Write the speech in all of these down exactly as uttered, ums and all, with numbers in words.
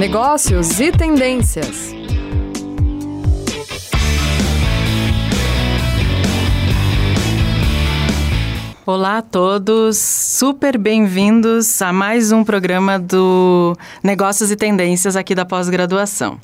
Negócios e tendências. Olá a todos, super bem-vindos a mais um programa do Negócios e Tendências aqui da pós-graduação.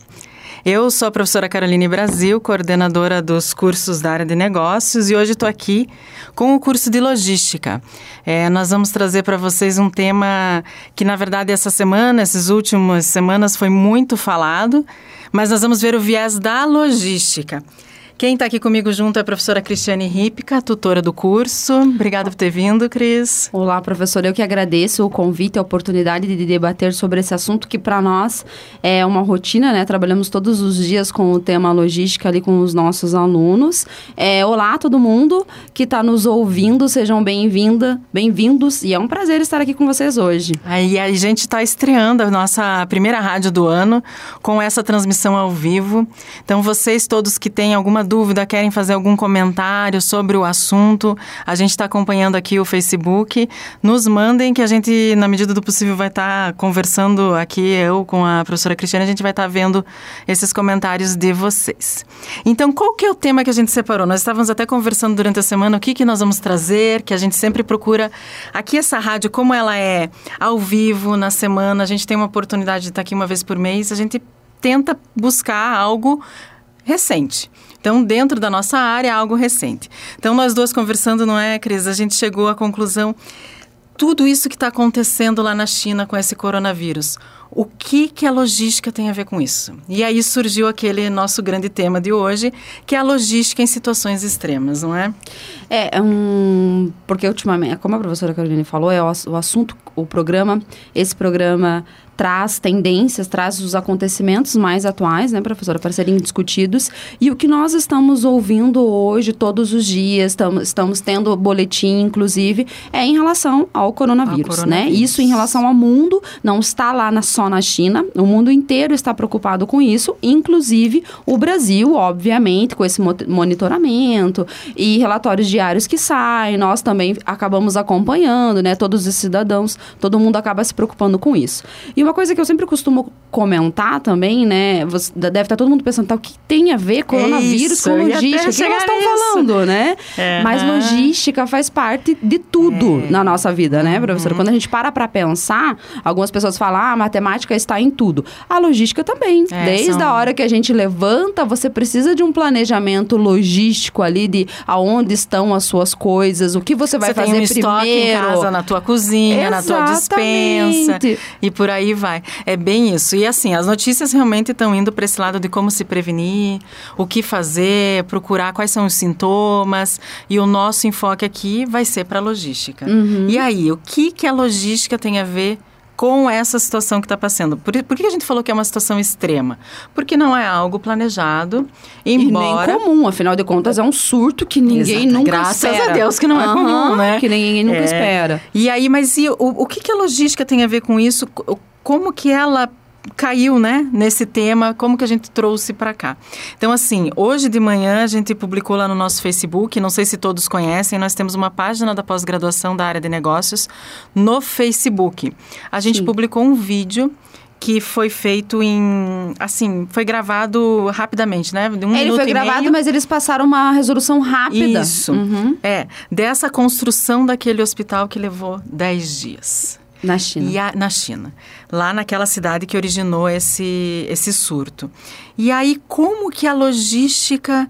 Eu sou a professora Caroline Brasil, coordenadora dos cursos da área de negócios, e hoje estou aqui com o curso de logística. É, nós vamos trazer para vocês um tema que, na verdade, essa semana, essas últimas semanas, foi muito falado, mas nós vamos ver o viés da logística. Quem está aqui comigo junto é a professora Cristiane Ripka, tutora do curso. Obrigada por ter vindo, Cris. Olá, professora. Eu que agradeço o convite, a oportunidade de debater sobre esse assunto que, para nós, é uma rotina, né? Trabalhamos todos os dias com o tema logística ali com os nossos alunos. É, olá, todo mundo que está nos ouvindo. Sejam bem-vinda, bem-vindos. E é um prazer estar aqui com vocês hoje. Aí a gente está estreando a nossa primeira rádio do ano com essa transmissão ao vivo. Então, vocês todos que têm alguma dúvida, querem fazer algum comentário sobre o assunto, a gente está acompanhando aqui o Facebook, nos mandem que a gente, na medida do possível, vai estar tá conversando aqui, eu com a professora Cristiane, a gente vai estar tá vendo esses comentários de vocês. Então, qual que é o tema que a gente separou? Nós estávamos até conversando durante a semana o que, que nós vamos trazer, que a gente sempre procura. Aqui essa rádio, como ela é ao vivo, na semana, a gente tem uma oportunidade de estar aqui uma vez por mês, a gente tenta buscar algo recente. Então, dentro da nossa área, algo recente. Então, nós duas conversando, não é, Cris? A gente chegou à conclusão, tudo isso que está acontecendo lá na China com esse coronavírus, o que, que a logística tem a ver com isso? E aí surgiu aquele nosso grande tema de hoje, que é a logística em situações extremas, não é? É, um, porque ultimamente, como a professora Caroline falou, é o, o assunto, o programa, esse programa traz tendências, traz os acontecimentos mais atuais, né, professora, para serem discutidos. E o que nós estamos ouvindo hoje, todos os dias, estamos, estamos tendo boletim, inclusive, é em relação ao coronavírus, ao coronavírus, né? Isso em relação ao mundo, não está lá na, só na China, o mundo inteiro está preocupado com isso, inclusive o Brasil, obviamente, com esse monitoramento e relatórios diários que saem, nós também acabamos acompanhando, né, todos os cidadãos, todo mundo acaba se preocupando com isso. E uma coisa que eu sempre costumo comentar também, né? Você deve estar todo mundo pensando, tá, o que tem a ver coronavírus isso, com logística? O que nós estamos falando, né? Uhum. Mas logística faz parte de tudo é. na nossa vida, né, professora? Uhum. Quando a gente para para pensar, algumas pessoas falam, ah, a matemática está em tudo. A logística também. É, Desde são... a hora que a gente levanta, você precisa de um planejamento logístico ali de aonde estão as suas coisas, o que você vai você fazer tem um primeiro. Estoque em casa, na tua cozinha, Exatamente. na tua despensa e por aí vai. É bem isso. E assim, as notícias realmente estão indo para esse lado de como se prevenir, o que fazer, procurar quais são os sintomas. E o nosso enfoque aqui vai ser para a logística. Uhum. E aí, o que, que a logística tem a ver com essa situação que está passando? Por, por que a gente falou que é uma situação extrema? Porque não é algo planejado, embora... E nem comum, afinal de contas, é um surto que ninguém Exato. nunca Graças espera. Graças a Deus que não é uhum, comum, né? Que ninguém nunca é. espera. E aí, mas e o, o que, que a logística tem a ver com isso? Como que ela caiu, né, nesse tema, como que a gente trouxe para cá? Então, assim, hoje de manhã a gente publicou lá no nosso Facebook, não sei se todos conhecem, nós temos uma página da pós-graduação da área de negócios no Facebook. A gente Sim. publicou um vídeo que foi feito em, assim, foi gravado rapidamente, né? De um Ele foi gravado, meio. Mas eles passaram uma resolução rápida. Isso, uhum. é, dessa construção daquele hospital que levou dez dias. Na China. E a, na China. Lá naquela cidade que originou esse, esse surto. E aí, como que a logística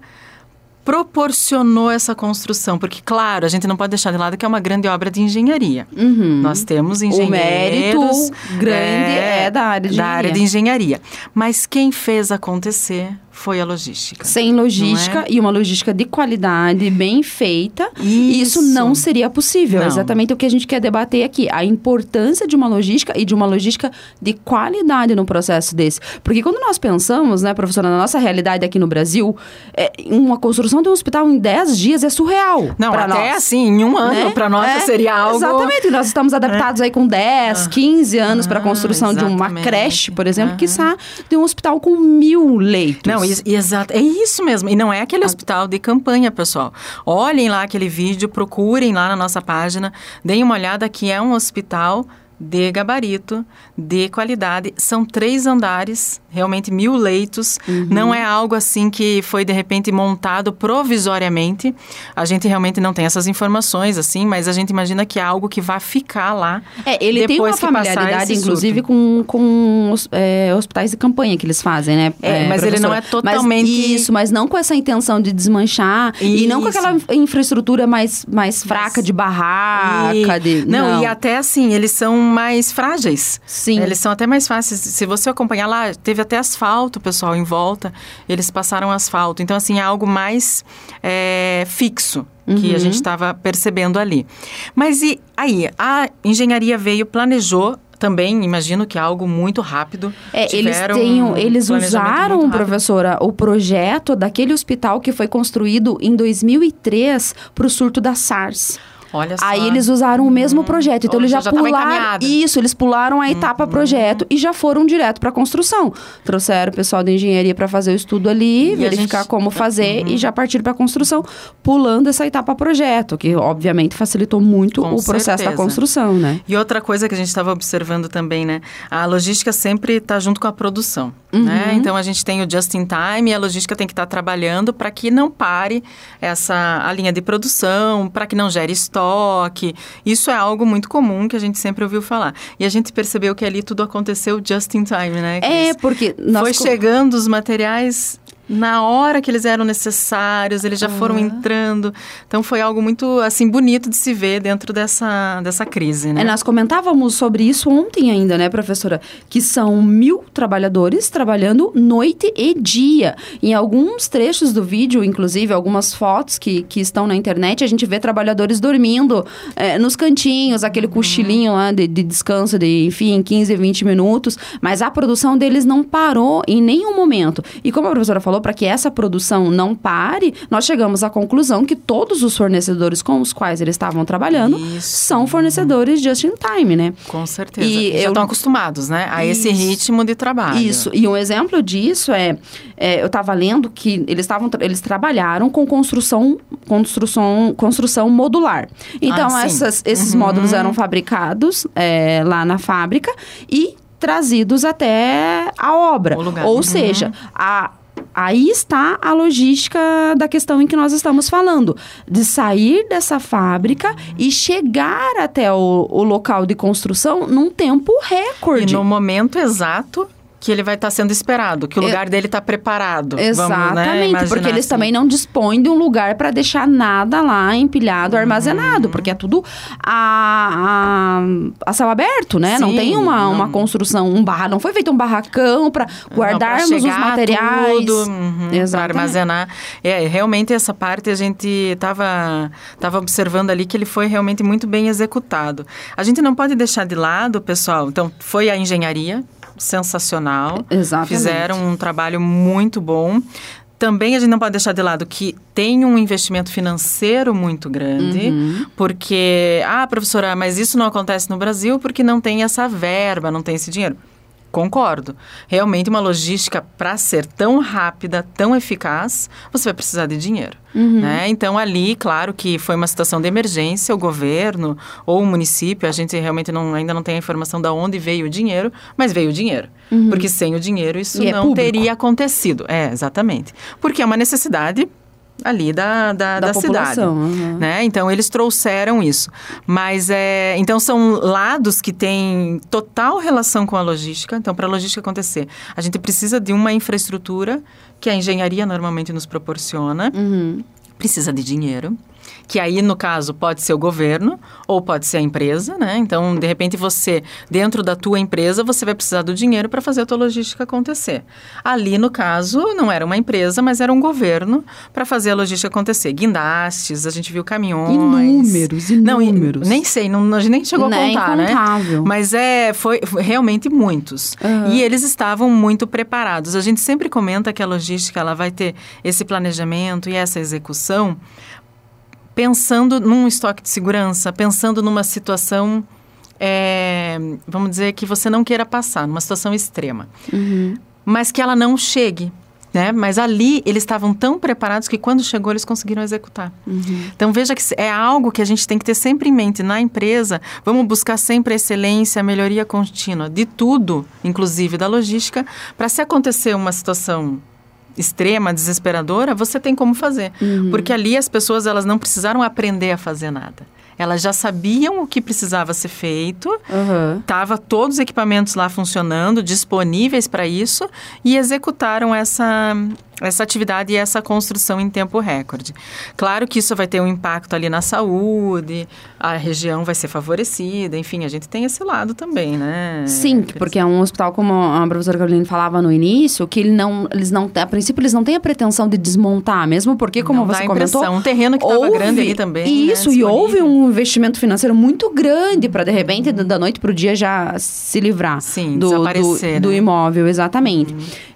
proporcionou essa construção? Porque, claro, a gente não pode deixar de lado que é uma grande obra de engenharia. Uhum. Nós temos engenheiros... O mérito grande é, é da área de da engenharia. área de engenharia. Mas quem fez acontecer foi a logística. Sem logística é? E uma logística de qualidade, bem feita, isso, isso não seria possível. Não. Exatamente o que a gente quer debater aqui. A importância de uma logística e de uma logística de qualidade no processo desse. Porque quando nós pensamos, né, professora, na nossa realidade aqui no Brasil, é, uma construção de um hospital em dez dias é surreal. Não, até nós. assim, em um ano, né? Para nós é, seria algo... Exatamente. Nós estamos adaptados é. aí com dez, quinze anos ah, para a construção exatamente. de uma creche, por exemplo, uhum. que está de um hospital com mil leitos. Não, exato, é isso mesmo. E não é aquele hospital de campanha, pessoal. Olhem lá aquele vídeo, procurem lá na nossa página, deem uma olhada que é um hospital de gabarito, de qualidade. São três andares, realmente mil leitos. Uhum. Não é algo assim que foi, de repente, montado provisoriamente. A gente realmente não tem essas informações, assim, mas a gente imagina que é algo que vai ficar lá. É, ele tem uma familiaridade, inclusive, com, com é, hospitais de campanha que eles fazem, né? É, é mas ele não é totalmente... Mas isso, mas não com essa intenção de desmanchar. Isso. E não com aquela infraestrutura mais, mais fraca mas... de barraca. E... De... Não, não, e até assim, eles são mais frágeis. Sim. Eles são até mais fáceis. Se você acompanhar lá, teve até asfalto, pessoal, em volta. Eles passaram asfalto. Então, assim, é algo mais é, fixo que uhum. a gente estava percebendo ali. Mas e aí? A engenharia veio, planejou também, imagino que é algo muito rápido. É, eles têm, um eles usaram, professora, o projeto daquele hospital que foi construído em dois mil e três para o surto da SARS. Olha só. Aí eles usaram o mesmo projeto. Então, Ou eles já, já pularam... Isso, eles pularam a etapa uhum. projeto e já foram direto para a construção. Trouxeram o pessoal da engenharia para fazer o estudo ali, e verificar gente... como fazer uhum. e já partiram para a construção, pulando essa etapa projeto, que obviamente facilitou muito Com o processo certeza. da construção, né? E outra coisa que a gente estava observando também, né? A logística sempre está junto com a produção, uhum. né? Então, a gente tem o just in time e a logística tem que estar tá trabalhando para que não pare essa, a linha de produção, para que não gere estoque. Isso é algo muito comum que a gente sempre ouviu falar. E a gente percebeu que ali tudo aconteceu just in time, né? É, porque... Foi chegando os materiais... Na hora que eles eram necessários, eles já uhum. foram entrando. Então, foi algo muito, assim, bonito de se ver dentro dessa, dessa crise, né? É, nós comentávamos sobre isso ontem ainda, né, professora? Que são mil trabalhadores trabalhando noite e dia. Em alguns trechos do vídeo, inclusive, algumas fotos que, que estão na internet, a gente vê trabalhadores dormindo é, nos cantinhos, aquele uhum. cochilinho lá de, de descanso de, enfim, quinze, vinte minutos. Mas a produção deles não parou em nenhum momento. E como a professora falou, para que essa produção não pare, nós chegamos à conclusão que todos os fornecedores com os quais eles estavam trabalhando Isso. são fornecedores just in time, né? Com certeza. E já eu... estão acostumados, né? A Isso. esse ritmo de trabalho. Isso. E um exemplo disso é, é eu estava lendo que eles, tavam, eles trabalharam com construção, construção, construção modular. Então, ah, essas, esses uhum. módulos eram fabricados é, lá na fábrica e trazidos até a obra. Ou uhum. seja, a Aí está a logística da questão em que nós estamos falando, de sair dessa fábrica e chegar até o, o local de construção num tempo recorde. E no momento exato que ele vai estar sendo esperado, que o lugar é, dele está preparado. Exatamente, vamos, né, porque eles assim. também não dispõem de um lugar para deixar nada lá empilhado, uhum. armazenado, porque é tudo a, a, a céu aberto, né? Sim, não tem uma, não. uma construção, um barra, não foi feito um barracão para guardarmos os materiais. Tudo, uhum, para armazenar. É, realmente essa parte a gente estava tava observando ali que ele foi realmente muito bem executado. A gente não pode deixar de lado, pessoal, então foi a engenharia, sensacional. Exatamente. Fizeram um trabalho muito bom. Também a gente não pode deixar de lado que tem um investimento financeiro muito grande, uhum. porque, ah, professora, mas isso não acontece no Brasil porque não tem essa verba, não tem esse dinheiro. Concordo. Realmente uma logística para ser tão rápida, tão eficaz, você vai precisar de dinheiro. Uhum. Né? Então, ali, claro que foi uma situação de emergência, o governo ou o município, a gente realmente não, ainda não tem a informação de onde veio o dinheiro, mas veio o dinheiro. Uhum. Porque sem o dinheiro isso e não é teria acontecido. É, exatamente. Porque é uma necessidade ali da, da, da, da cidade, uhum. né? Então, eles trouxeram isso. Mas, é, então, são lados que têm total relação com a logística. Então, para a logística acontecer, a gente precisa de uma infraestrutura que a engenharia normalmente nos proporciona. Uhum. Precisa de dinheiro, que aí, no caso, pode ser o governo ou pode ser a empresa, né? Então, de repente, você, dentro da tua empresa, você vai precisar do dinheiro para fazer a tua logística acontecer. Ali, no caso, não era uma empresa, mas era um governo para fazer a logística acontecer. Guindastes, a gente viu caminhões. Inúmeros, inúmeros. Não, nem sei, não, a gente nem chegou nem a contar, incontável. Né? Mas é, foi, foi realmente muitos. Uhum. E eles estavam muito preparados. A gente sempre comenta que a logística, ela vai ter esse planejamento e essa execução pensando num estoque de segurança, pensando numa situação, é, vamos dizer, que você não queira passar, numa situação extrema. Uhum. Mas que ela não chegue. né? Mas ali eles estavam tão preparados que quando chegou eles conseguiram executar. Uhum. Então veja que é algo que a gente tem que ter sempre em mente na empresa. Vamos buscar sempre a excelência, a melhoria contínua de tudo, inclusive da logística, para se acontecer uma situação extrema, desesperadora, você tem como fazer. Uhum. Porque ali as pessoas elas não precisaram aprender a fazer nada. Elas já sabiam o que precisava ser feito, estava uhum. todos os equipamentos lá funcionando, disponíveis para isso, e executaram essa, essa atividade e essa construção em tempo recorde. Claro que isso vai ter um impacto ali na saúde, a região vai ser favorecida, enfim, a gente tem esse lado também, né? Sim, porque é um hospital, como a professora Caroline falava no início, que ele não, eles não, a princípio eles não têm a pretensão de desmontar, mesmo porque, como não você dá comentou... um terreno que estava grande ali também. Isso, né, e houve um investimento financeiro muito grande para, de repente, da noite para o dia já se livrar Sim, do, desaparecer, do, né? do imóvel, exatamente. Uhum.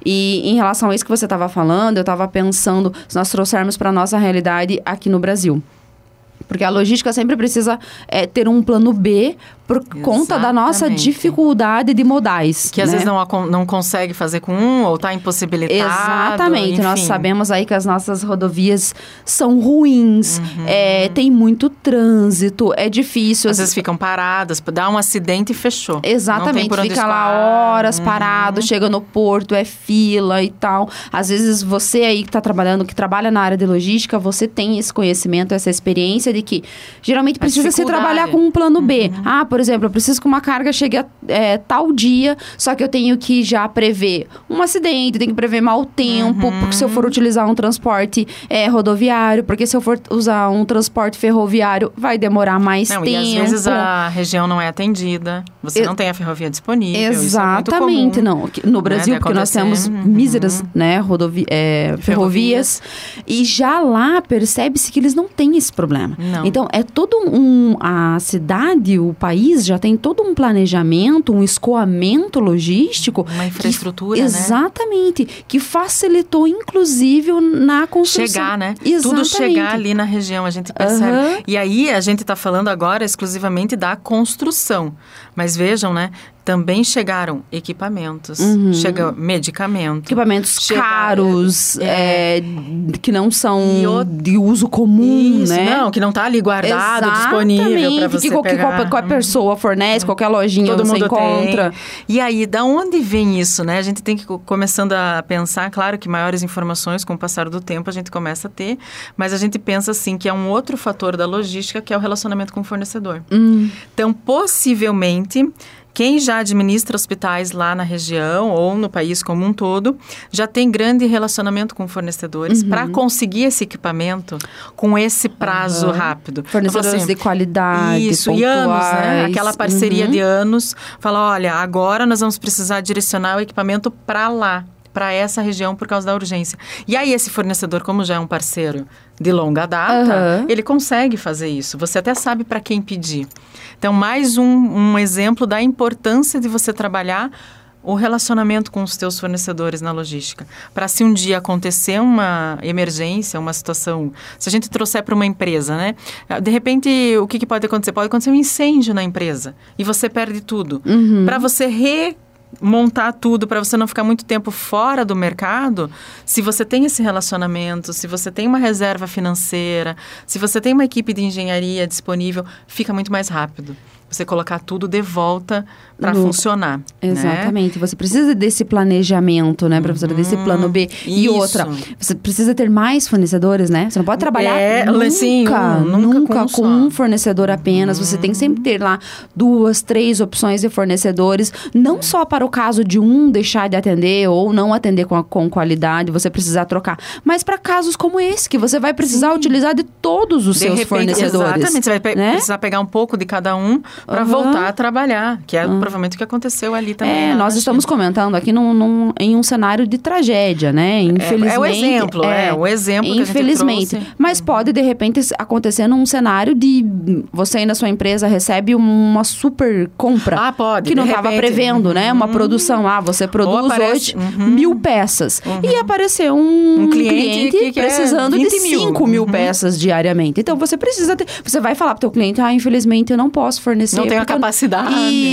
E em relação a isso que você estava falando, eu estava pensando, se nós trouxermos para a nossa realidade aqui no Brasil. Porque a logística sempre precisa é, ter um plano B por Exatamente. Conta da nossa dificuldade de modais. Que às né? vezes não, não consegue fazer com um ou está impossibilitado. Exatamente. Enfim. Nós sabemos aí que as nossas rodovias são ruins, uhum. é, tem muito trânsito, é difícil. Às vezes ficam paradas, dá um acidente e fechou. Exatamente. Fica lá horas uhum. parado, chega no porto, é fila e tal. Às vezes você aí que está trabalhando, que trabalha na área de logística, você tem esse conhecimento, essa experiência de que geralmente precisa se trabalhar com um plano B. Uhum. Ah, por exemplo, eu preciso que uma carga chegue a é, tal dia, só que eu tenho que já prever um acidente, tenho que prever mau tempo, uhum. porque se eu for utilizar um transporte é, rodoviário, porque se eu for usar um transporte ferroviário, vai demorar mais não, tempo. E às vezes a região não é atendida, você eu... não tem a ferrovia disponível. Exatamente, isso é muito comum, não. No Brasil, né, porque nós temos uhum. míseras né, rodovi... é, ferrovias, ferrovias, e já lá percebe-se que eles não têm esse problema. Não. Então, é todo um... A cidade, o país, já tem todo um planejamento, um escoamento logístico. Uma infraestrutura, que, né? Exatamente. Que facilitou, inclusive, na construção. Chegar, né? Exatamente. Tudo chegar ali na região, a gente percebe. Uhum. E aí, a gente está falando agora exclusivamente da construção. Mas vejam, né? Também chegaram equipamentos, uhum. chega medicamento. Equipamentos chega, caros, é, é, que não são o... de uso comum, Isso, né? Não, que não está ali guardado, Exatamente, disponível para você que qualquer, pegar. qualquer, qualquer pessoa fornece, qualquer lojinha Todo você mundo encontra. Tem. E aí, da onde vem isso, né? A gente tem que começando a pensar, claro que maiores informações com o passar do tempo a gente começa a ter, mas a gente pensa assim que é um outro fator da logística que é o relacionamento com o fornecedor. Hum. Então, possivelmente... Quem já administra hospitais lá na região ou no país como um todo, já tem grande relacionamento com fornecedores uhum. para conseguir esse equipamento com esse prazo uhum. rápido. Fornecedores então, assim, de qualidade, isso, pontuais. E anos, né? Aquela parceria uhum. de anos. Fala, olha, agora nós vamos precisar direcionar o equipamento para lá, para essa região por causa da urgência. E aí esse fornecedor, como já é um parceiro de longa data, uhum. ele consegue fazer isso. Você até sabe para quem pedir. Então, mais um, um exemplo da importância de você trabalhar o relacionamento com os teus fornecedores na logística. Para se um dia acontecer uma emergência, uma situação... Se a gente trouxer para uma empresa, né? De repente, o que, que pode acontecer? Pode acontecer um incêndio na empresa e você perde tudo. Uhum. Para você re... montar tudo para você não ficar muito tempo fora do mercado, se você tem esse relacionamento, se você tem uma reserva financeira, se você tem uma equipe de engenharia disponível, fica muito mais rápido. Você colocar tudo de volta para funcionar. Exatamente. Né? Você precisa desse planejamento, né, professora? Uhum. Desse plano B. Isso. E outra, você precisa ter mais fornecedores, né? Você não pode trabalhar é, nunca, sim, um, nunca, nunca com, com um fornecedor apenas. Uhum. Você tem que sempre ter lá duas, três opções de fornecedores. Não só para o caso de um deixar de atender ou não atender com, a, com qualidade, você precisar trocar. Mas para casos como esse, que você vai precisar sim. utilizar de todos os de seus repente, fornecedores. Exatamente. Você vai pe- né? precisar pegar um pouco de cada um para uhum. voltar a trabalhar, que é uhum. provavelmente o que aconteceu ali também. É, nós China. Estamos comentando aqui num, num, em um cenário de tragédia, né? Infelizmente. É, é o exemplo, é, é o exemplo que infelizmente. A gente trouxe. Mas pode, de repente, acontecer num cenário de você aí na sua empresa recebe uma super compra. Ah, pode. Que não estava prevendo, uhum. né? Uma produção. Ah, você produz hoje uhum. mil peças. Uhum. E apareceu um, um cliente, cliente que, que precisando de cinco mil uhum. peças diariamente. Então, você precisa ter... Você vai falar pro teu cliente, ah, infelizmente, eu não posso fornecer. Não tenho a capacidade. Isso, porque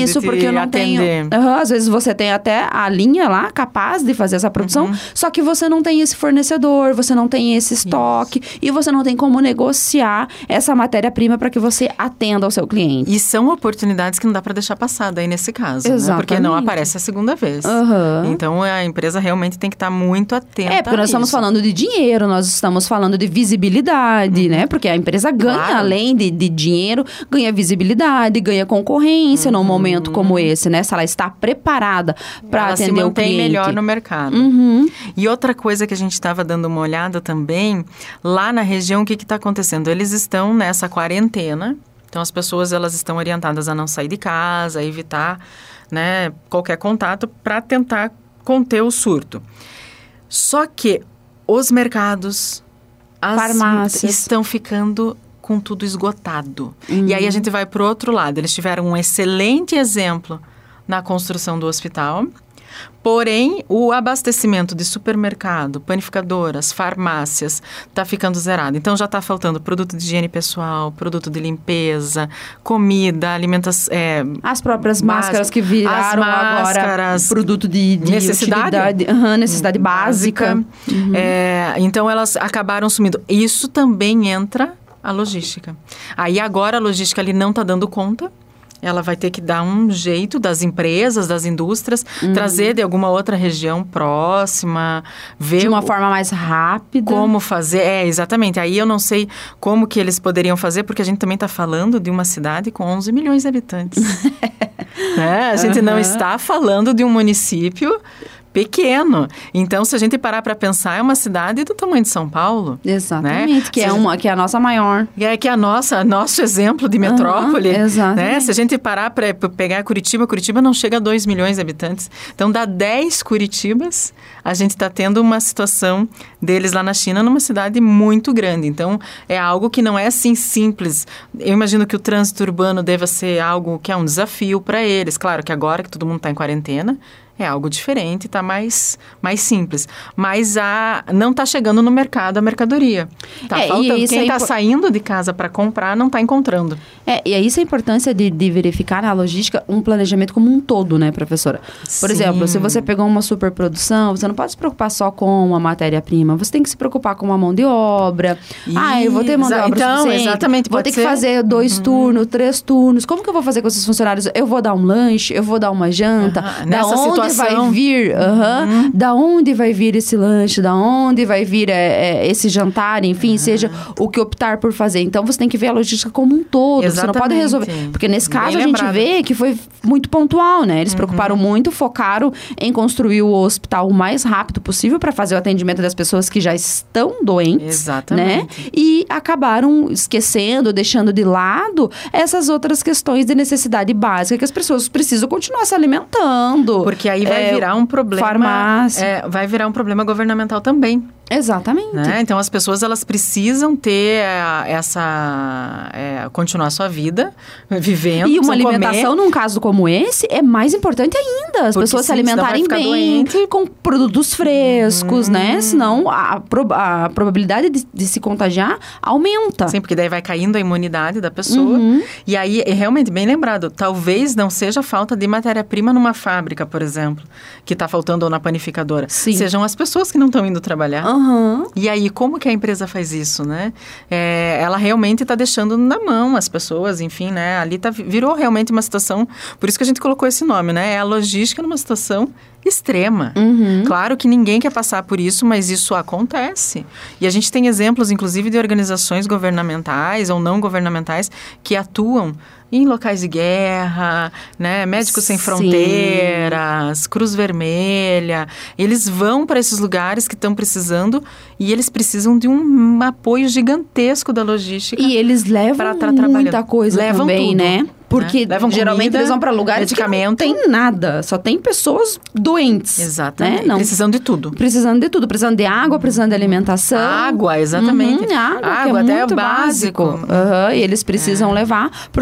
porque eu não atender. tenho... Uhum, às vezes você tem até a linha lá, capaz de fazer essa produção, uhum. só que você não tem esse fornecedor, você não tem esse estoque, Isso. e você não tem como negociar essa matéria-prima para que você atenda ao seu cliente. E são oportunidades que não dá para deixar passar daí nesse caso, né? Porque não aparece a segunda vez. Uhum. Então, a empresa realmente tem que estar muito atenta É, porque nós a estamos isso. falando de dinheiro, nós estamos falando de visibilidade, uhum. né? Porque a empresa ganha, claro. além de, de dinheiro, ganha visibilidade, ganha concorrência uhum. num momento como esse, né? Se ela está preparada para atender o cliente. Ela se mantém melhor no mercado. Uhum. E outra coisa que a gente estava dando uma olhada também, lá na região, o que está acontecendo? Eles estão nessa quarentena, então as pessoas elas estão orientadas a não sair de casa, a evitar, né, qualquer contato para tentar conter o surto. Só que os mercados, as farmácias estão ficando com tudo esgotado. Uhum. E aí a gente vai para o outro lado. Eles tiveram um excelente exemplo na construção do hospital. Porém, o abastecimento de supermercado, panificadoras, farmácias, está ficando zerado. Então, já está faltando produto de higiene pessoal, produto de limpeza, comida, alimentação... É, as próprias máscaras que viraram agora produto de, de necessidade, uhum, necessidade básica. básica. Uhum. É, então, elas acabaram sumindo. Isso também entra a logística. Aí, agora, a logística ali não está dando conta. Ela vai ter que dar um jeito das empresas, das indústrias, uhum. trazer de alguma outra região próxima, ver... De uma o, forma mais rápida. Como fazer, é, exatamente. Aí eu não sei como que eles poderiam fazer, porque a gente também está falando de uma cidade com onze milhões de habitantes. é, a gente uhum. não está falando de um município pequeno. Então, se a gente parar para pensar, é uma cidade do tamanho de São Paulo. Exatamente, né? que, é uma, que é a nossa maior. É, que é a nossa, nosso exemplo de metrópole. Uhum, exatamente. Né? Se a gente parar para pegar Curitiba, Curitiba não chega a dois milhões de habitantes. Então, dá dez Curitibas, a gente está tendo uma situação deles lá na China, numa cidade muito grande. Então, é algo que não é assim simples. Eu imagino que o trânsito urbano deva ser algo que é um desafio para eles. Claro que agora que todo mundo está em quarentena, é algo diferente, está mais, mais simples. Mas a, não está chegando no mercado a mercadoria. Está é, faltando. Quem está é impo... saindo de casa para comprar não está encontrando. É, e é isso a importância de, de verificar na logística um planejamento como um todo, né, professora? Por Sim. exemplo, se você pegou uma superprodução, você não pode se preocupar só com a matéria-prima. Você tem que se preocupar com a mão de obra. Isso. Ah, eu vou ter mão de obra então, suficiente. Exatamente. Vou ter ser. que fazer dois uhum. turnos, três turnos. Como que eu vou fazer com esses funcionários? Eu vou dar um lanche, eu vou dar uma janta. Uhum. Da Nessa onde situação... vai vir? Uhum. Da onde vai vir esse lanche? Da onde vai vir é, é, esse jantar? Enfim, uhum. seja o que optar por fazer. Então, você tem que ver a logística como um todo. Exatamente. Você não pode resolver. Porque nesse caso, Bem a gente lembrado. vê que foi muito pontual, né? Eles uhum. preocuparam muito, focaram em construir o hospital o mais rápido possível para fazer o atendimento das pessoas que já estão doentes. Exatamente. Né? E acabaram esquecendo, deixando de lado essas outras questões de necessidade básica que as pessoas precisam continuar se alimentando. Porque aí vai é, virar um problema... Farmácia. É, vai virar um problema governamental também. Exatamente. Né? Então, as pessoas, elas precisam ter é, essa... É, continuar a sua vida, vivendo, E uma alimentação, comer. num caso como esse, é mais importante ainda. As Porque pessoas se sim, alimentarem bem, doente. com produtos frescos, hum. né? Senão, a, pro, a probabilidade de, de se contagiar aumenta. Sim, porque daí vai caindo a imunidade da pessoa. Uhum. E aí, é realmente, bem lembrado, talvez não seja falta de matéria-prima numa fábrica, por exemplo, que está faltando ou na panificadora. Sim. Sejam as pessoas que não estão indo trabalhar. Uhum. E aí, como que a empresa faz isso, né? É, ela realmente está deixando na mão as pessoas, enfim, né? Ali tá, virou realmente uma situação... Por isso que a gente colocou esse nome, né? É a logística numa situação extrema. Uhum. Claro que ninguém quer passar por isso, mas isso acontece. E a gente tem exemplos, inclusive, de organizações governamentais ou não governamentais que atuam em locais de guerra, né? Médicos Sem Fronteiras, Cruz Vermelha. Eles vão para esses lugares que estão precisando e eles precisam de um apoio gigantesco da logística. E eles levam muita coisa levam também, tudo, né? Porque né? geralmente comida, eles vão para lugares medicamento. que não tem nada. Só tem pessoas doentes. Exatamente. Né? Não. Precisando de tudo. Precisando de tudo. Precisando de água, precisando de alimentação. Água, exatamente. Uhum, água, água que é até muito é básico. básico. Uhum, e eles precisam é. levar, porque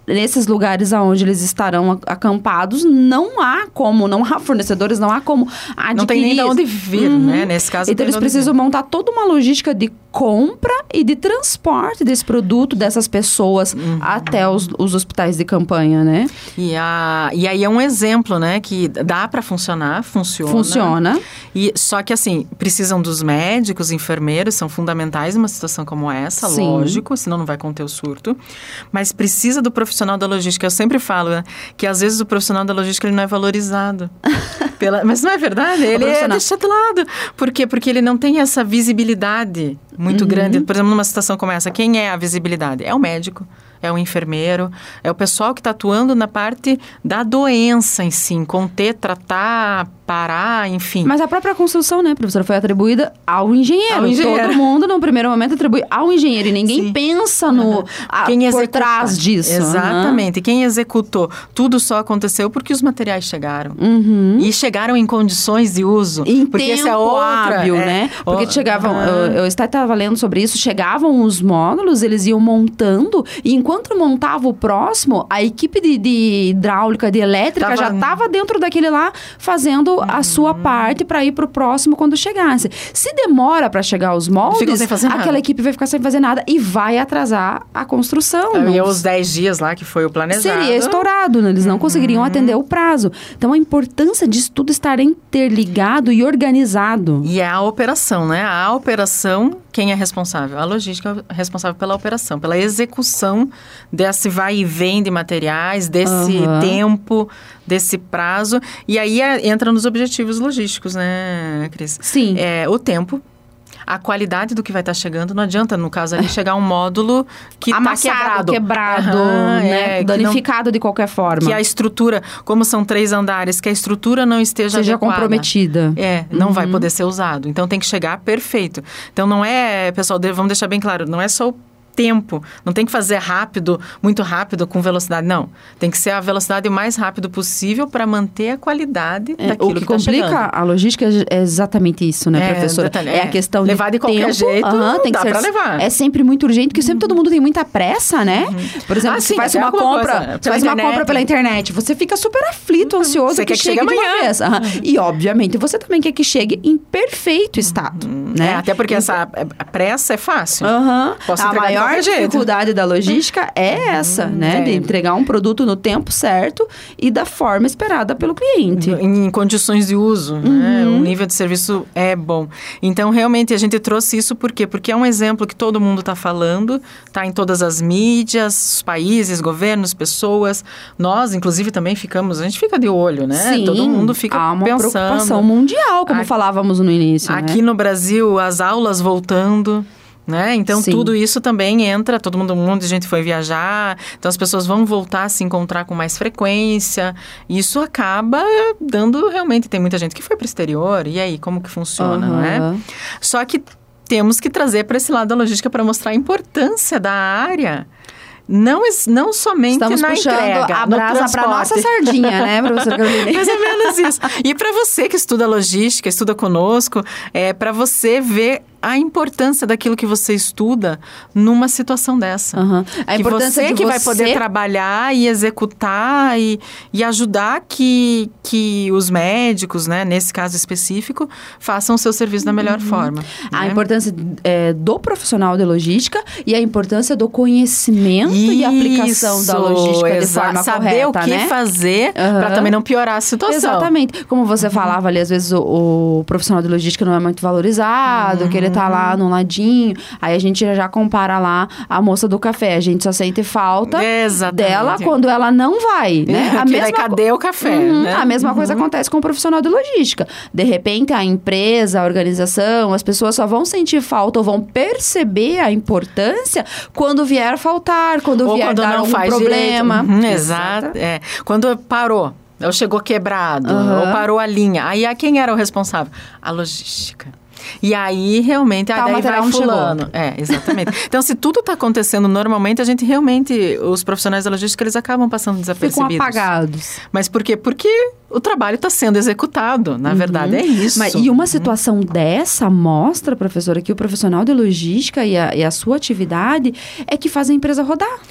nesses lugares onde eles estarão acampados, não há como, não há fornecedores, não há como adquirir. Não tem nem de onde vir, uhum. né? Nesse caso, então eles precisam vir. montar toda uma logística de compra e de transporte desse produto, dessas pessoas, uhum. até os, os hospitais de campanha, né? E, a, e aí é um exemplo, né? Que dá para funcionar, funciona. Funciona. E, só que, assim, precisam dos médicos, enfermeiros, são fundamentais numa situação como essa, Sim. lógico, senão não vai conter o surto. Mas precisa do profissional da logística. Eu sempre falo, né, que às vezes o profissional da logística ele não é valorizado. Pela, mas não é verdade? Ele é deixado de lado. Por quê? Porque ele não tem essa visibilidade muito uhum. grande. Por exemplo, numa situação como essa, quem é a visibilidade? É o médico, é o enfermeiro, é o pessoal que está atuando na parte da doença em si, conter, tratar, parar, enfim. Mas a própria construção, né, professora, foi atribuída ao engenheiro. Ao engenheiro. Todo mundo, no primeiro momento, atribui ao engenheiro. E ninguém Sim. pensa no, uhum. a, quem por trás disso. Exatamente. Uhum. E quem executou? Tudo só aconteceu porque os materiais chegaram. Uhum. E chegaram em condições de uso. Em porque tempo essa é outra, hábil, é, né? Porque o, chegavam... uhum. Eu, eu estava lendo sobre isso. Chegavam os módulos, eles iam montando. E enquanto montava o próximo, a equipe de, de hidráulica, de elétrica, tava... já estava dentro daquele lá, fazendo uhum. a sua parte para ir para o próximo quando chegasse. Se demora para chegar os moldes, aquela nada. equipe vai ficar sem fazer nada e vai atrasar a construção. E os dez dias lá que foi o planejado. Seria estourado, né? Eles não uhum. conseguiriam atender o prazo. Então, a importância disso tudo estar interligado e organizado. E é a operação, né? A operação, quem é responsável? A logística é responsável pela operação, pela execução desse vai e vem de materiais, desse uhum. tempo, desse prazo. E aí é, entra nos objetivos logísticos, né, Cris? Sim. É, o tempo. A qualidade do que vai estar chegando, não adianta, no caso ali, chegar um módulo que está quebrado. quebrado, uhum, né? É, danificado não, de qualquer forma. Que a estrutura, como são três andares, que a estrutura não esteja Seja adequada. comprometida. É, não uhum. vai poder ser usado. Então, tem que chegar perfeito. Então, não é, pessoal, vamos deixar bem claro, não é só o tempo, não tem que fazer rápido, muito rápido, com velocidade, não. Tem que ser a velocidade o mais rápido possível para manter a qualidade é, daquilo o que, que complica tá a logística é exatamente isso, né, é, professora? É, é a questão levar de, de qualquer tempo, jeito, uhum, tem dá que ser, para levar. É sempre muito urgente, porque sempre todo mundo tem muita pressa, né? Uhum. Por exemplo, ah, você sim, faz uma compra, coisa, você faz uma compra pela internet, você fica super aflito, ansioso você que, que chegue amanhã. de uma vez. Uhum. Uhum. E, obviamente, você também quer que chegue em perfeito estado, uhum. né? É, até porque então, essa a pressa é fácil. Uhum. Posso a maior dificuldade da logística é essa, hum, né? É. De entregar um produto no tempo certo e da forma esperada pelo cliente. Em, em condições de uso, uhum. né? O nível de serviço é bom. Então, realmente, a gente trouxe isso por quê? Porque é um exemplo que todo mundo está falando, está em todas as mídias, os países, governos, pessoas. Nós, inclusive, também ficamos... A gente fica de olho, né? Sim, todo mundo fica há uma pensando. preocupação mundial, como aqui, falávamos no início, Aqui né? no Brasil, as aulas voltando... Né? Então, Sim. tudo isso também entra, todo mundo, um monte de gente foi viajar, então as pessoas vão voltar a se encontrar com mais frequência, isso acaba dando, realmente, tem muita gente que foi para o exterior, e aí, como que funciona, uhum. não é? Só que temos que trazer para esse lado da logística para mostrar a importância da área. Não, não somente Estamos na puxando entrega, a brasa para nossa sardinha, né, professora Carolina? Mais ou menos isso. E para você que estuda logística, estuda conosco, é para você ver a importância daquilo que você estuda numa situação dessa. Uhum. A que importância você de que você... vai poder trabalhar e executar e, e ajudar que, que os médicos, né, nesse caso específico, façam o seu serviço da melhor uhum. forma. A né? importância é, do profissional de logística e a importância do conhecimento Isso, e aplicação da logística de forma saber correta, o que né? fazer uhum. para também não piorar a situação. Exatamente. Como você uhum. falava ali, às vezes o, o profissional de logística não é muito valorizado, uhum. que ele tá lá no ladinho, aí a gente já compara lá a moça do café, a gente só sente falta Exatamente. dela quando ela não vai, né? É, a que mesma vai, cadê o café? Uhum. Né? A mesma uhum. coisa acontece com o profissional de logística. De repente, a empresa, a organização, as pessoas só vão sentir falta ou vão perceber a importância quando vier faltar, quando ou vier quando dar não algum faz problema. Uhum, exato. É. Quando parou, ou chegou quebrado, uhum. ou parou a linha. Aí, a quem era o responsável? A logística. E aí, realmente, tá, daí vai fulano. É, exatamente. Então, se tudo está acontecendo normalmente, a gente realmente, os profissionais da logística, eles acabam passando desapercebidos. Ficam apagados. Mas por quê? Porque o trabalho está sendo executado. Na uhum. verdade, é isso. Mas, e uma situação uhum. dessa mostra, professora, que o profissional de logística e a, e a sua atividade é que faz a empresa rodar.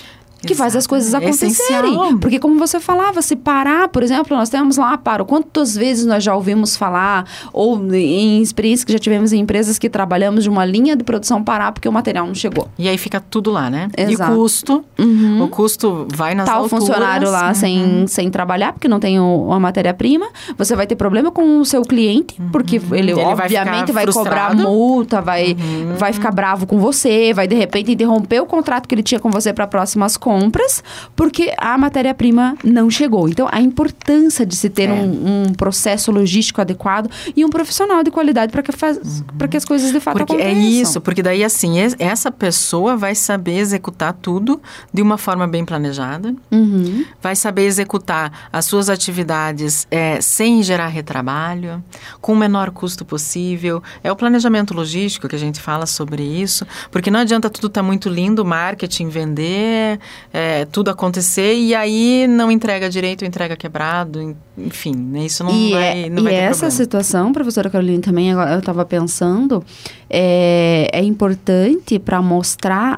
que Exato. faz as coisas acontecerem. Essencial. Porque como você falava, se parar, por exemplo, nós temos lá, Paro, quantas vezes nós já ouvimos falar, ou em experiências que já tivemos em empresas que trabalhamos de uma linha de produção parar porque o material não chegou. E aí fica tudo lá, né? Exato. E o custo, uhum. o custo vai nas tá alturas. Tá o funcionário lá uhum. sem, sem trabalhar, porque não tem o, a matéria-prima. Você vai ter problema com o seu cliente, uhum. porque ele, ele obviamente vai, vai cobrar multa, vai, uhum. vai ficar bravo com você, vai de repente interromper o contrato que ele tinha com você para próximas compras, porque a matéria-prima não chegou. Então, a importância de se ter é. um, um processo logístico adequado e um profissional de qualidade para que, faz, uhum. que as coisas de fato porque aconteçam. É isso, porque daí assim, essa pessoa vai saber executar tudo de uma forma bem planejada, uhum. vai saber executar as suas atividades é, sem gerar retrabalho, com o menor custo possível. É o planejamento logístico que a gente fala sobre isso, porque não adianta tudo estar tá muito lindo, marketing, vender, é, tudo acontecer e aí não entrega direito, entrega quebrado, enfim, né? Isso não e vai, é, não e vai ter essa problema. situação, professora Caroline, também eu estava pensando, é, é importante para mostrar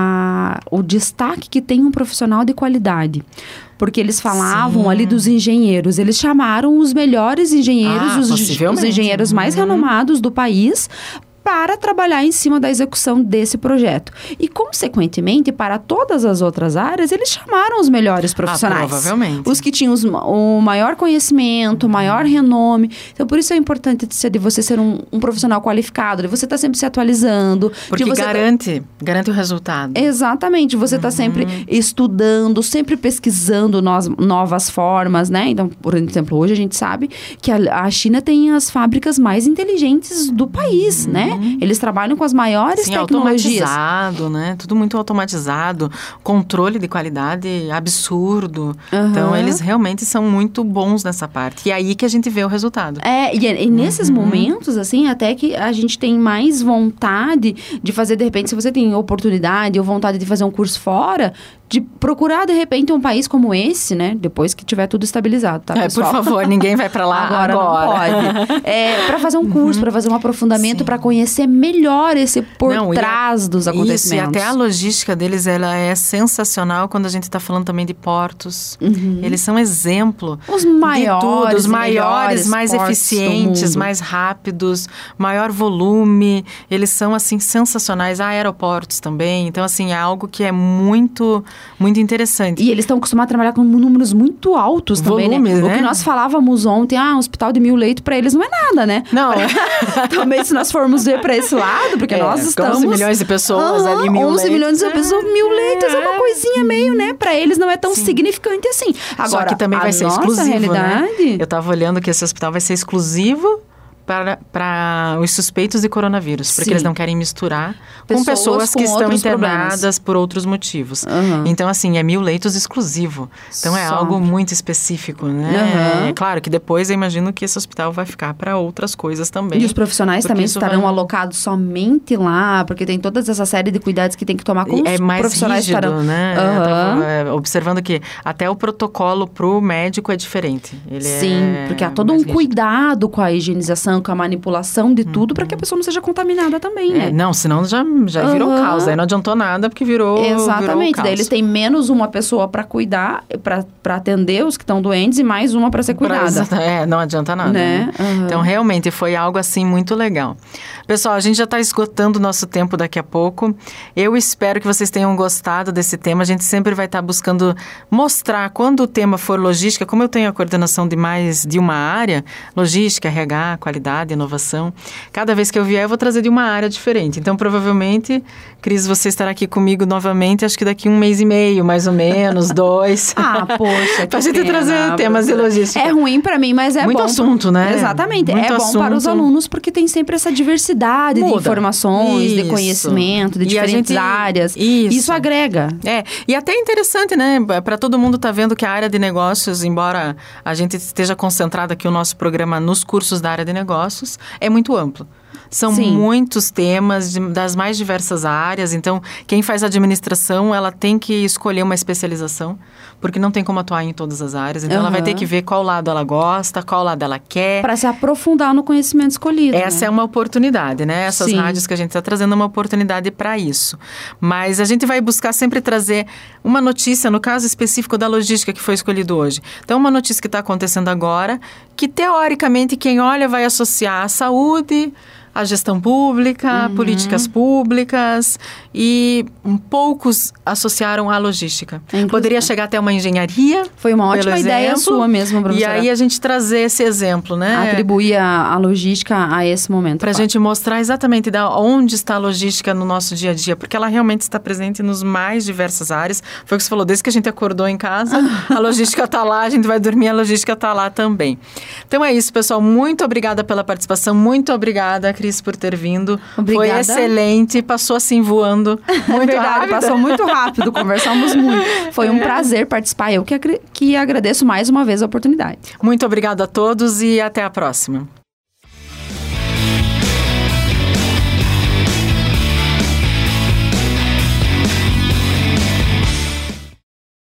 a, o destaque que tem um profissional de qualidade. Porque eles falavam Sim. ali dos engenheiros. Eles chamaram os melhores engenheiros, ah, os, os engenheiros mais uhum. renomados do país, para trabalhar em cima da execução desse projeto. E, consequentemente, para todas as outras áreas, eles chamaram os melhores profissionais. Ah, provavelmente. Os que tinham os, o maior conhecimento, o maior renome. Então, por isso é importante de você ser um, um profissional qualificado, de você estar tá sempre se atualizando. Porque de você garante, tá... garante o resultado. Exatamente. Você está uhum. sempre estudando, sempre pesquisando nós, novas formas, né? Então, por exemplo, hoje a gente sabe que a, a China tem as fábricas mais inteligentes do país, uhum. né? Eles trabalham com as maiores Sim, tecnologias. Automatizado, né? Tudo muito automatizado. Controle de qualidade absurdo. Uhum. Então, eles realmente são muito bons nessa parte. E é aí que a gente vê o resultado. É, e, e nesses uhum. momentos, assim, até que a gente tem mais vontade de fazer, de repente, se você tem oportunidade ou vontade de fazer um curso fora, de procurar, de repente, um país como esse, né? Depois que tiver tudo estabilizado, tá, é, pessoal? Por favor, ninguém vai pra lá agora. agora. Não pode. É, para fazer um curso, uhum. para fazer um aprofundamento, para conhecer melhor esse por não, trás a, dos acontecimentos. Isso, e até a logística deles, ela é sensacional quando a gente está falando também de portos. Uhum. Eles são exemplo Os maiores, de tudo. Os maiores, mais eficientes, mais rápidos, maior volume. Eles são, assim, sensacionais. Há aeroportos também. Então, assim, é algo que é muito... muito interessante. E eles estão acostumados a trabalhar com números muito altos também, Volume, né? né? O que nós falávamos ontem, ah, um hospital de mil leitos, para eles não é nada, né? Não. Também se nós formos ver para esse lado, porque é, nós estamos... onze milhões de pessoas ah, ali, mil onze leitos. milhões de pessoas, mil leitos é uma coisinha meio, né? Para eles não é tão Sim. significante assim. Agora, Só que também vai ser exclusivo, realidade... né? Eu estava olhando que esse hospital vai ser exclusivo para, para os suspeitos de coronavírus, porque Sim. eles não querem misturar pessoas com pessoas que com estão internadas problemas. Por outros motivos. Uhum. Então, assim, é mil leitos exclusivo. Então, é Só. algo muito específico, né? Uhum. É claro que depois eu imagino que esse hospital vai ficar para outras coisas também. E os profissionais também estarão vai... alocados somente lá, porque tem toda essa série de cuidados que tem que tomar com é os mais profissionais rígido, estarão... né? Uhum. Eu tava, é, observando que até o protocolo pro médico é diferente. Ele Sim, é porque há todo um rígido. Cuidado com a higienização, com a manipulação de tudo, uhum. para que a pessoa não seja contaminada também, né? É, não, senão já, já uhum. virou caos. Aí não adiantou nada, porque virou Exatamente. Virou caos. Daí eles têm menos uma pessoa para cuidar, para atender os que estão doentes e mais uma para ser cuidada. Pra, é, não adianta nada. Né? Né? Uhum. Então, realmente, foi algo assim muito legal. Pessoal, a gente já está esgotando o nosso tempo daqui a pouco. Eu espero que vocês tenham gostado desse tema. A gente sempre vai estar tá buscando mostrar, quando o tema for logística, como eu tenho a coordenação de mais de uma área, logística, R H, qualidade, inovação, cada vez que eu vier eu vou trazer de uma área diferente. Então, provavelmente, Cris, você estará aqui comigo novamente, acho que daqui um mês e meio, mais ou menos, dois. Ah, poxa, Pra gente pena, trazer temas de logística. É ruim pra mim, mas é Muito bom. Muito assunto, né? Exatamente. Muito é bom assunto. para os alunos, porque tem sempre essa diversidade Muda. de informações, Isso. de conhecimento, de e diferentes gente... áreas. Isso. Isso agrega. É, e até é interessante, né? Para todo mundo tá vendo que a área de negócios, embora a gente esteja concentrado aqui o nosso programa nos cursos da área de negócios, é muito amplo. São Sim. muitos temas de, das mais diversas áreas. Então, quem faz administração, ela tem que escolher uma especialização, porque não tem como atuar em todas as áreas. Então, Uhum. ela vai ter que ver qual lado ela gosta, qual lado ela quer. Para se aprofundar no conhecimento escolhido. Essa né? é uma oportunidade, né? Essas Sim. rádios que a gente está trazendo é uma oportunidade para isso. Mas a gente vai buscar sempre trazer uma notícia, no caso específico da logística que foi escolhido hoje. Então, uma notícia que está acontecendo agora, que teoricamente quem olha vai associar a saúde, a gestão pública, Uhum. políticas públicas, e um, poucos associaram à logística. Inclusive. Poderia chegar até uma engenharia. Foi uma ótima pelo ideia exemplo, sua mesmo, E professora. aí a gente trazer esse exemplo, né? Atribuir a, a logística a esse momento. Para a claro. gente mostrar exatamente da onde está a logística no nosso dia a dia, porque ela realmente está presente nos mais diversas áreas. Foi o que você falou, desde que a gente acordou em casa, a logística está lá, a gente vai dormir, a logística está lá também. Então é isso, pessoal. Muito obrigada pela participação, muito obrigada, Cris, por ter vindo. Obrigada. Foi excelente, passou assim voando. Muito Verdade, rápido. passou muito rápido, conversamos muito. Foi um prazer participar. Eu que, agra- que agradeço mais uma vez a oportunidade. Muito obrigada a todos e até a próxima.